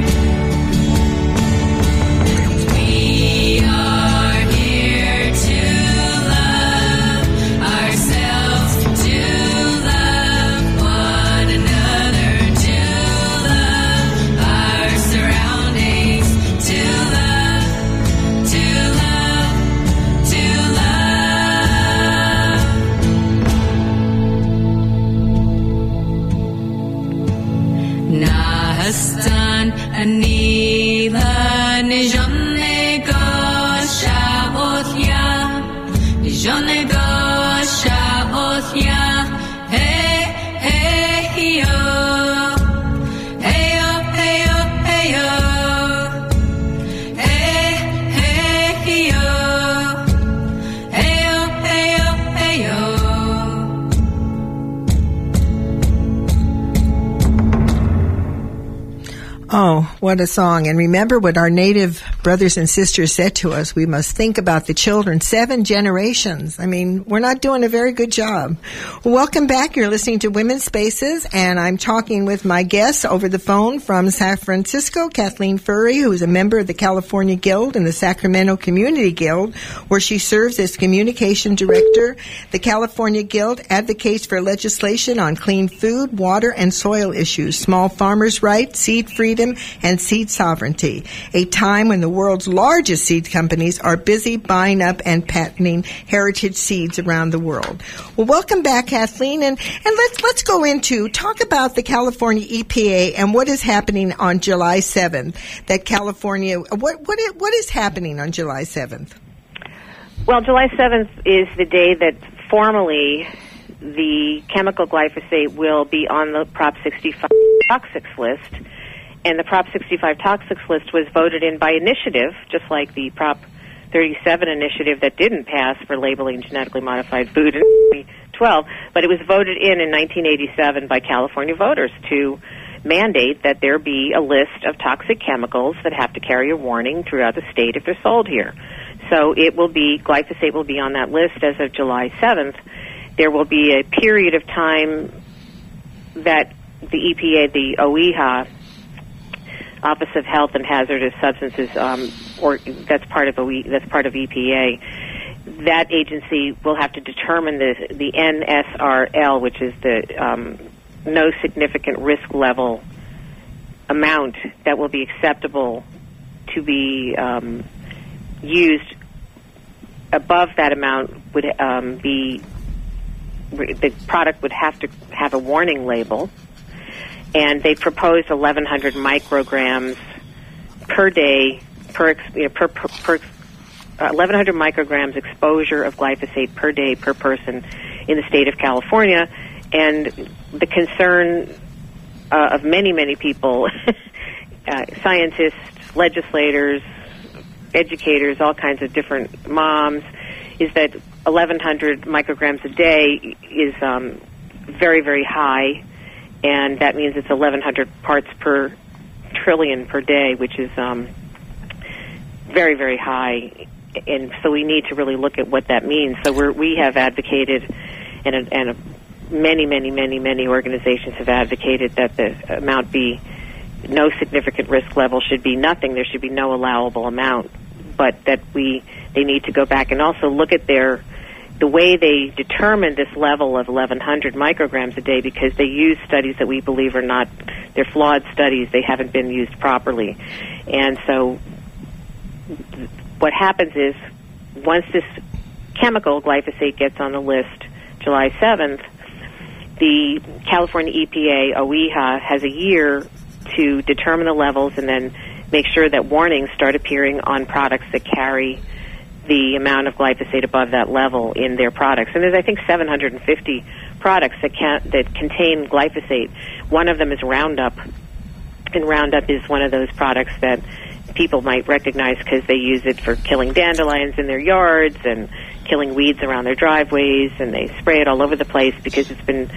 We are here to love ourselves, to love one another, to love our surroundings, to love, to love, to love. Nahastan anila nijone gosha othya, nijone gosha othya, hey, hey, yo, hey, yo, hey, yo, hey, yo, hey, hey, yo, hey, yo, hey, yo, hey, yo. Oh, what a song. And remember what our Native brothers and sisters said to us. We must think about the children. 7 generations. I mean, we're not doing a very good job. Welcome back. You're listening to Women's Spaces, and I'm talking with my guest over the phone from San Francisco, Kathleen Furry, who is a member of the California Guild and the Sacramento Community Guild, where she serves as communication director. The California Guild advocates for legislation on clean food, water, and soil issues, small farmers' rights, seed freedom, and seed sovereignty, a time when the world's largest seed companies are busy buying up and patenting heritage seeds around the world. Well, welcome back, Kathleen, and let's go into talk about the California EPA and what is happening on July 7th. That California, what is happening on July 7th? Well, July 7th is the day that formally the chemical glyphosate will be on the Prop 65 toxics list. And the Prop 65 toxics list was voted in by initiative, just like the Prop 37 initiative that didn't pass for labeling genetically modified food in 2012. But it was voted in 1987 by California voters to mandate that there be a list of toxic chemicals that have to carry a warning throughout the state if they're sold here. So glyphosate will be on that list as of July 7th. There will be a period of time that the EPA, the OEHA, Office of Health and Hazardous Substances, that's part of EPA. That agency will have to determine the NSRL, which is the no significant risk level amount that will be acceptable to be used. Above that amount would be the product would have to have a warning label, and they proposed 1,100 micrograms per day per 1,100 micrograms exposure of glyphosate per day per person in the state of California. And the concern of many people, scientists, legislators, educators, all kinds of different moms, is that 1,100 micrograms a day is very, very high, and that means it's 1,100 parts per trillion per day, which is very, very high. And so we need to really look at what that means. So we have advocated, and many organizations have advocated that the amount be no significant risk level, should be nothing. There should be no allowable amount, but that they need to go back and also look at the way they determine this level of 1,100 micrograms a day, because they use studies that we believe they're flawed studies. They haven't been used properly. And so what happens is, once this chemical, glyphosate, gets on the list July 7th, the California EPA, OEHA, has a year to determine the levels and then make sure that warnings start appearing on products that carry the amount of glyphosate above that level in their products. And there's, I think, 750 products that contain glyphosate. One of them is Roundup, and Roundup is one of those products that people might recognize because they use it for killing dandelions in their yards and killing weeds around their driveways, and they spray it all over the place because it's been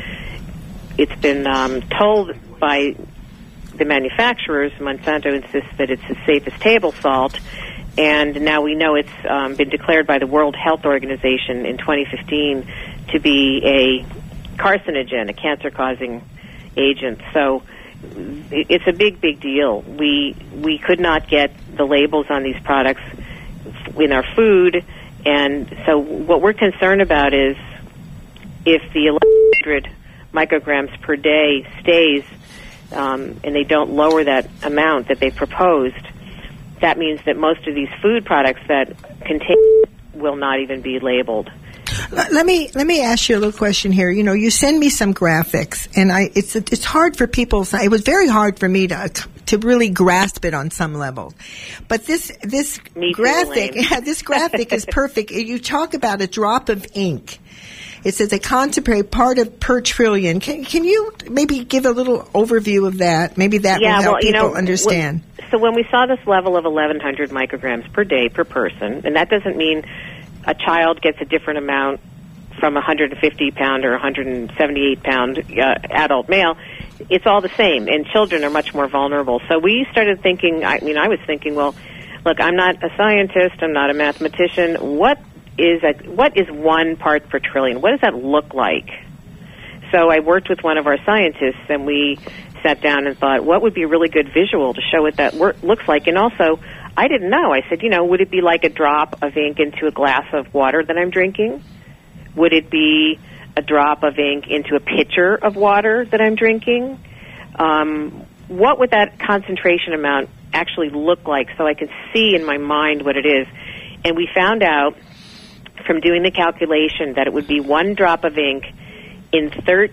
told by the manufacturers. Monsanto insists that it's the safest table salt, and now we know it's been declared by the World Health Organization in 2015 to be a carcinogen, a cancer-causing agent. So it's a big deal. We could not get the labels on these products in our food, and so what we're concerned about is if the 1,100 micrograms per day stays, and they don't lower that amount that they proposed, that means that most of these food products that contain will not even be labeled. Let me ask you a little question here. You know, you send me some graphics, and it's hard for people. It was very hard for me to really grasp it on some level. But this graphic, this graphic is perfect. You talk about a drop of ink. It says a concentrated part of per trillion. Can you maybe give a little overview of that? Maybe that will help people understand. So when we saw this level of 1,100 micrograms per day per person, and that doesn't mean a child gets a different amount from a 150-pound or 178-pound adult male. It's all the same, and children are much more vulnerable. So we started thinking, I was thinking, well, look, I'm not a scientist, I'm not a mathematician. What is 1 part per trillion? What does that look like? So I worked with one of our scientists, and we sat down and thought, what would be a really good visual to show what that looks like? And also, I didn't know. I said, would it be like a drop of ink into a glass of water that I'm drinking? Would it be a drop of ink into a pitcher of water that I'm drinking? What would that concentration amount actually look like so I can see in my mind what it is? And we found out from doing the calculation that it would be 1 drop of ink in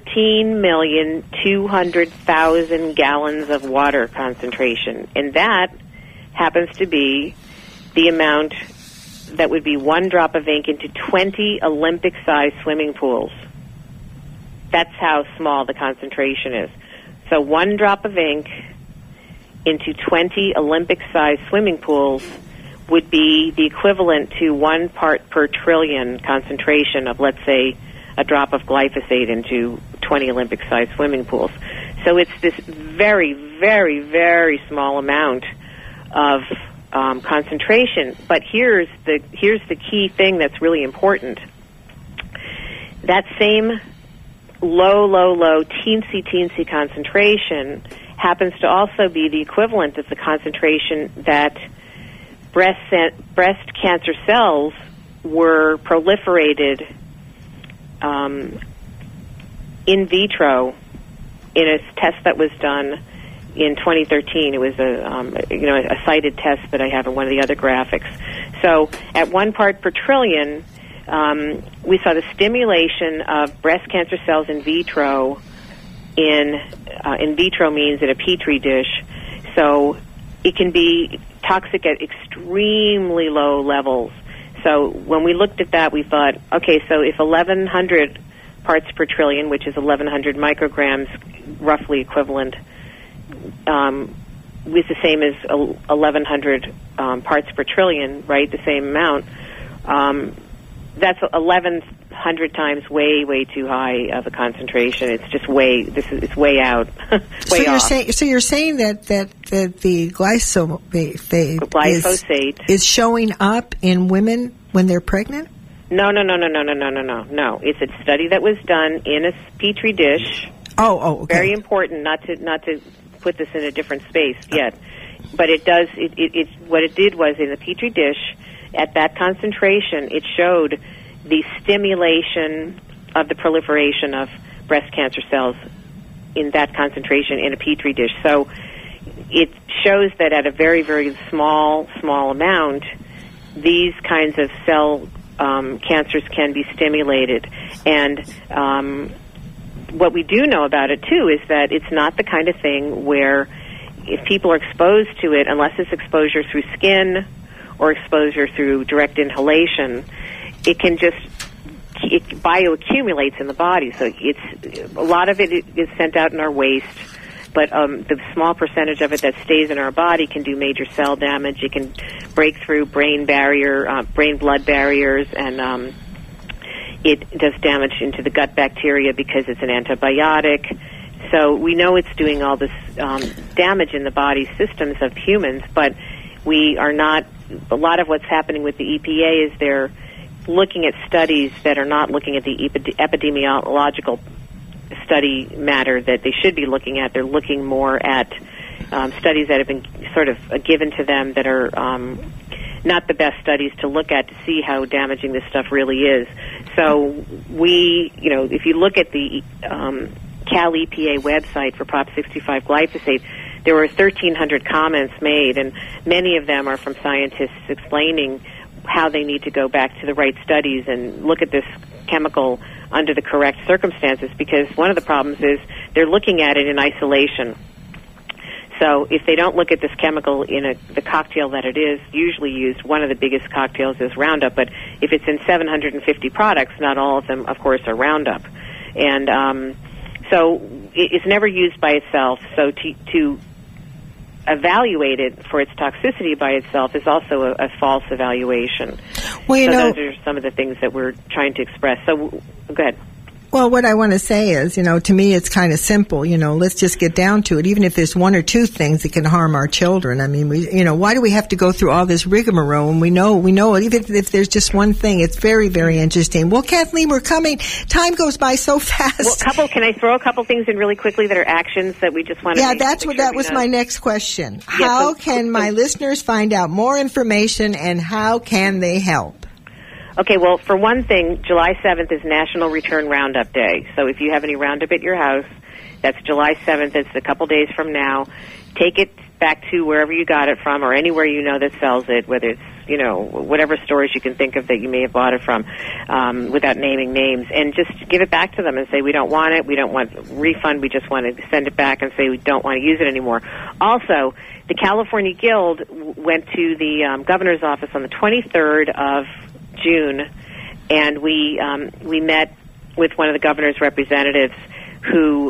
13,200,000 gallons of water concentration. And that happens to be the amount that would be 1 drop of ink into 20 Olympic-sized swimming pools. That's how small the concentration is. So 1 drop of ink into 20 Olympic-sized swimming pools would be the equivalent to 1 part per trillion concentration of, let's say, a drop of glyphosate into 20 Olympic-sized swimming pools. So it's this very, very, very small amount of concentration. But here's the key thing that's really important. That same low, teensy concentration happens to also be the equivalent of the concentration that breast cancer cells were proliferated in vitro in a test that was done in 2013. It was a cited test that I have in one of the other graphics. So at 1 part per trillion, we saw the stimulation of breast cancer cells in vitro. In vitro means in a petri dish, so it can be toxic at extremely low levels. So when we looked at that, we thought, okay, so if 1,100 parts per trillion, which is 1,100 micrograms, roughly equivalent, is the same as 1,100 parts per trillion, right? The same amount. That's 1,100 times way too high of a concentration. It's just it's way out, way off. So you're saying that the glyphosate is showing up in women when they're pregnant? No. It's a study that was done in a petri dish. Oh, okay. Very important not to put this in a different space yet, but it does. It what it did was in the petri dish. At that concentration, it showed the stimulation of the proliferation of breast cancer cells in that concentration in a petri dish. So it shows that at a very, very small amount, these kinds of cell cancers can be stimulated. And what we do know about it, too, is that it's not the kind of thing where if people are exposed to it, unless it's exposure through skin or exposure through direct inhalation, it bioaccumulates in the body. So a lot of it is sent out in our waste, but the small percentage of it that stays in our body can do major cell damage. It can break through brain-blood barriers, and it does damage into the gut bacteria because it's an antibiotic. So we know it's doing all this damage in the body systems of humans, but we are not. A lot of what's happening with the EPA is they're looking at studies that are not looking at the epidemiological study matter that they should be looking at. They're looking more at studies that have been sort of given to them that are not the best studies to look at to see how damaging this stuff really is. So if you look at the Cal EPA website for Prop 65 glyphosate, there were 1,300 comments made, and many of them are from scientists explaining how they need to go back to the right studies and look at this chemical under the correct circumstances, because one of the problems is they're looking at it in isolation. So if they don't look at this chemical in the cocktail that it is usually used, one of the biggest cocktails is Roundup, but if it's in 750 products, not all of them, of course, are Roundup. And so it's never used by itself, so to evaluate it for its toxicity by itself is also a false evaluation. Well, those are some of the things that we're trying to express. So, go ahead. Well, what I want to say is, to me it's kind of simple. Let's just get down to it. Even if there's one or two things that can harm our children. I mean, why do we have to go through all this rigmarole? And we know even if there's just one thing, it's very, very interesting. Well, Kathleen, we're coming. Time goes by so fast. Well, can I throw a couple things in really quickly that are actions that we just want to Yeah, that was my next question. How can my listeners find out more information, and how can they help? Okay, well, for one thing, July 7th is National Return Roundup Day. So if you have any Roundup at your house, that's July 7th. It's a couple days from now. Take it back to wherever you got it from, or anywhere that sells it, whether it's, whatever stores you can think of that you may have bought it from, without naming names. And just give it back to them and say, we don't want it, we don't want refund, we just want to send it back and say we don't want to use it anymore. Also, the California Guild went to the governor's office on the 23rd of June, and we met with one of the governor's representatives who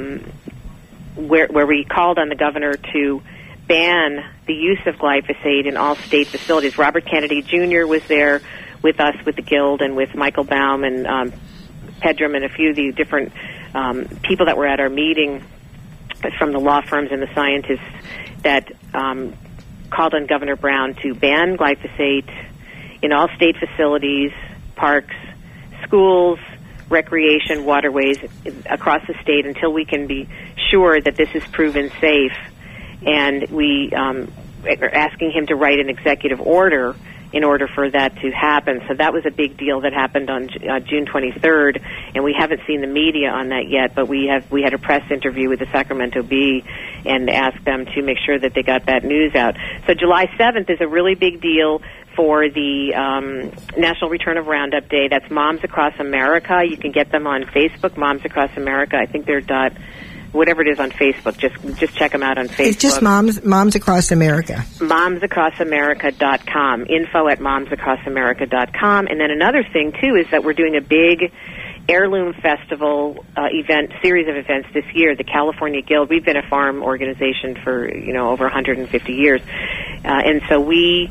where we called on the governor to ban the use of glyphosate in all state facilities. Robert Kennedy Jr. was there with us, with the Guild, and with Michael Baum and Pedram and a few of the different people that were at our meeting from the law firms and the scientists that called on Governor Brown to ban glyphosate in all state facilities, parks, schools, recreation, waterways across the state until we can be sure that this is proven safe. And we are asking him to write an executive order in order for that to happen. So that was a big deal that happened on June 23rd, and we haven't seen the media on that yet, but we had a press interview with the Sacramento Bee and asked them to make sure that they got that news out. So July 7th is a really big deal for the National Return of Roundup Day. That's Moms Across America. You can get them on Facebook, Moms Across America. I think they're whatever it is on Facebook. Just check them out on Facebook. It's just Moms Across America. MomsAcrossAmerica.com. info@MomsAcrossAmerica.com. And then another thing, too, is that we're doing a big Heirloom Festival series of events this year. The California Guild, we've been a farm organization for, over 150 years. And so we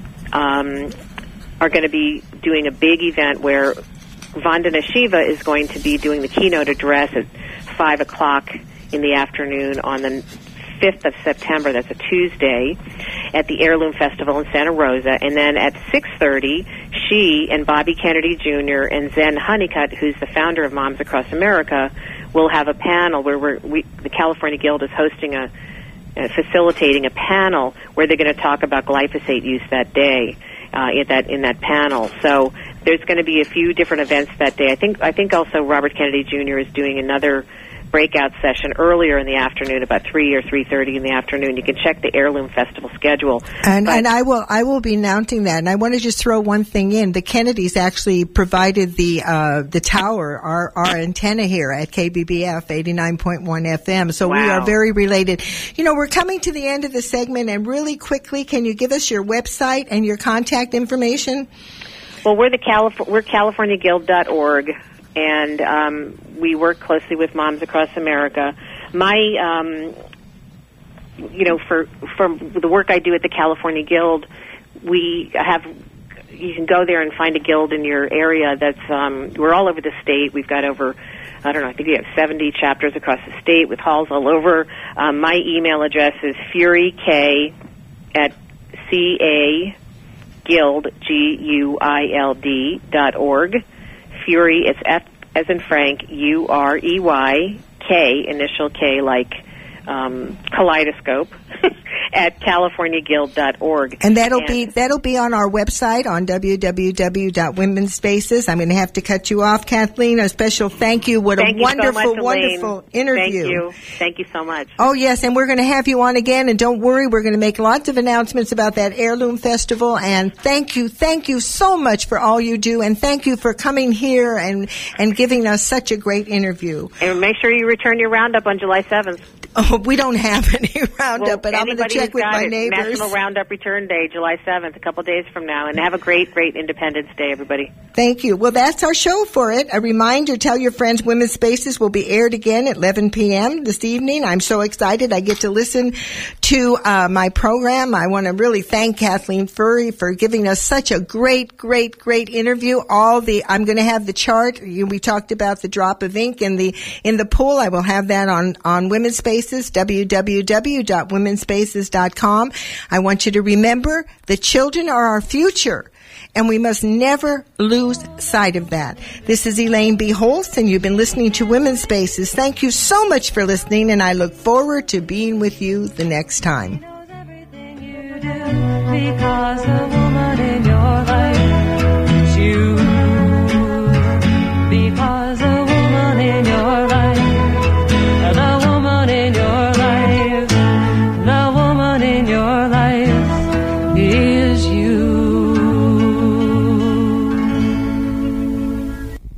are going to be doing a big event where Vandana Shiva is going to be doing the keynote address at 5 o'clock in the afternoon on the 5th of September. That's a Tuesday at the Heirloom Festival in Santa Rosa. And then at 6:30, she and Bobby Kennedy Jr. and Zen Honeycutt, who's the founder of Moms Across America, will have a panel where the California Guild is hosting facilitating a panel where they're going to talk about glyphosate use that day in that panel. So there's going to be a few different events that day. I think also Robert Kennedy Jr. is doing another breakout session earlier in the afternoon, about 3 or 3:30 in the afternoon. You can check the Heirloom Festival schedule. And I will be announcing that. And I want to just throw one thing in. The Kennedys actually provided the tower, our antenna here at KBBF 89.1 FM. So wow. We are very related. We're coming to the end of the segment, and really quickly, can you give us your website and your contact information? Well, we're CaliforniaGuild.org. And we work closely with Moms Across America. My, for the work I do at the California Guild, you can go there and find a guild in your area. We're all over the state. We've got over, I think we have 70 chapters across the state with halls all over. My email address is furyk@caguild, GUILD.org. Fury, it's F as in Frank, UREY, K, initial K like kaleidoscope, at CaliforniaGuild.org. And that'll be on our website on www.womenspaces. I'm going to have to cut you off, Kathleen. A special thank you. What a wonderful interview. Thank you so much. Oh, yes, and we're going to have you on again. And don't worry, we're going to make lots of announcements about that Heirloom Festival. And thank you so much for all you do. And thank you for coming here and giving us such a great interview. And make sure you return your roundup on July 7th. Oh, we don't have any roundup, but I'm going to check with my neighbors. National Roundup Return Day, July 7th, a couple days from now. And have a great Independence Day, everybody. Thank you. Well, that's our show for it. A reminder, tell your friends Women's Spaces will be aired again at 11 p.m. this evening. I'm so excited I get to listen to my program. I want to really thank Kathleen Furry for giving us such a great interview. I'm going to have the chart. We talked about the drop of ink in the pool. I will have that on Women's Spaces. www.womenspaces.com. I want you to remember the children are our future, and we must never lose sight of that. This is Elaine B. Holst, and you've been listening to Women's Spaces. Thank you so much for listening, and I look forward to being with you the next time. Because a woman in your